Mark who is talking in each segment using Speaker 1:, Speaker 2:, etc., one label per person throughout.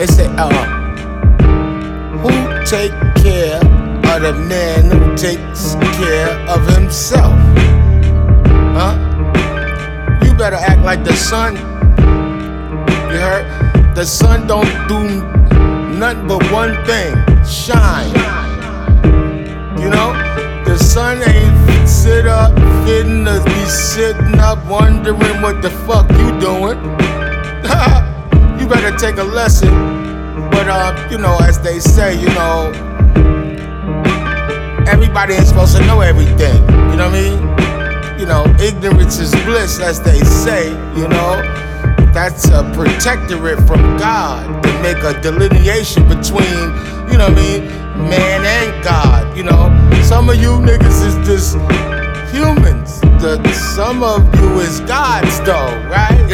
Speaker 1: They say, who take care of the man who takes care of himself? Huh? You better act like the sun. You heard? The sun don't do nothing but one thing: shine. You know? The sun ain't sit up, fitting to be sitting up, wondering what the fuck you doing. You better take a lesson. But you know, as they say, you know, everybody ain't supposed to know everything. You know what I mean? You know, ignorance is bliss, as they say. You know, that's a protectorate from God to make a delineation between, you know what I mean, man and God. You know, some of you niggas is just humans. Some of you is gods, though, right?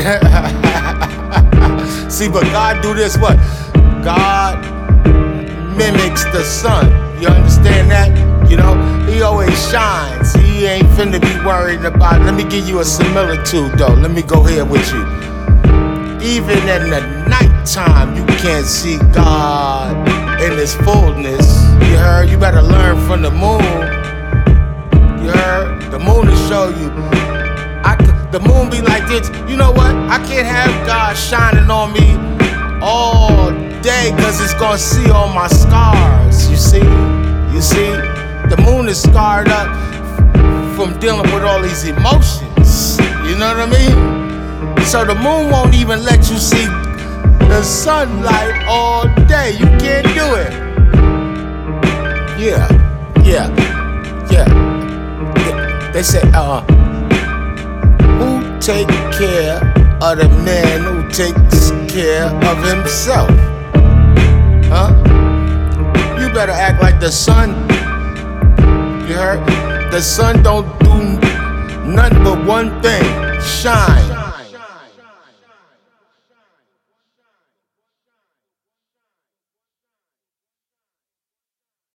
Speaker 1: See, but God do this, what? God mimics the sun. You understand that? You know, he always shines. He ain't finna be worried about. Let me give you a similitude, though. Let me go here with you. Even in the nighttime, you can't see God in his fullness. You heard? You better learn from the moon. You heard? The moon will show you. The moon be like this. You know what? I can't have God shining on me all day, cause it's gonna see all my scars. You see? The moon is scarred up from dealing with all these emotions. You know what I mean? So the moon won't even let you see the sunlight all day. You can't do it. Yeah. They say, who take care of the man who takes care of himself? Huh? You better act like the sun. You heard? The sun don't do nothing but one thing: shine.